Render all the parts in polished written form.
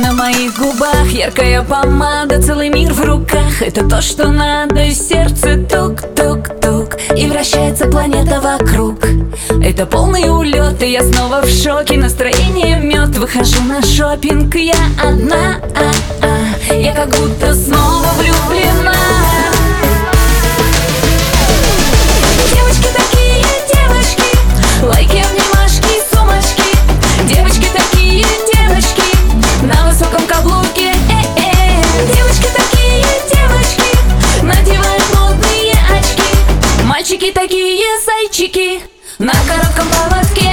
на моих губах, яркая помада, целый мир в руках. Это то, что надо, и сердце тук-тук-тук, и вращается планета вокруг. Это полный улет, и я снова в шоке. Настроение мед, выхожу на шопинг. Я одна, я как будто снова влюблена. Девочки такие, девочки, лайки, обнимашки, сумочки. Девочки такие, девочки, на высоком каблуке. Девочки такие, девочки, надевают модные очки. Мальчики такие, зайчики, на коротком поводке.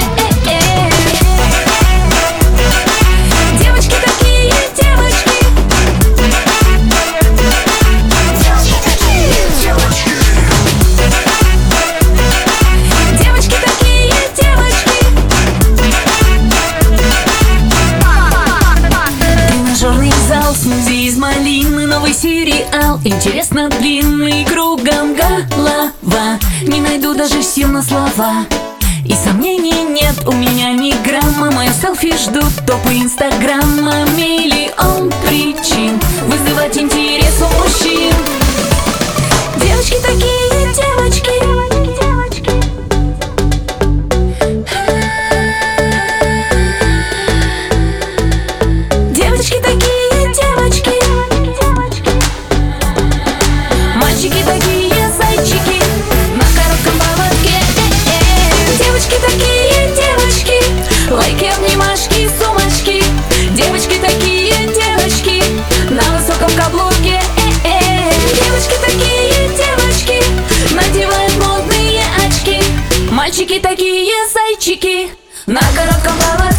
Девочки такие, девочки. Девочки такие, девочки. Тренажерный зал, смузи из малины, новый сериал, интересно длинный, кругом голова. Не найду даже сил на слова, и сомнений нет у меня ни грамма. Мое селфи ждут топы инстаграма. Миллион причин вызывать интерес у мужчин. Девочки такие, девочки. Девочки такие, девочки. Мальчики такие, зайчики, на коротком поводке. Девочки такие, девочки, лайки, обнимашки, сумочки. Девочки такие, девочки, на высоком каблуке. Девочки такие, девочки, надевают модные очки. Мальчики такие, зайчики, на коротком поводке.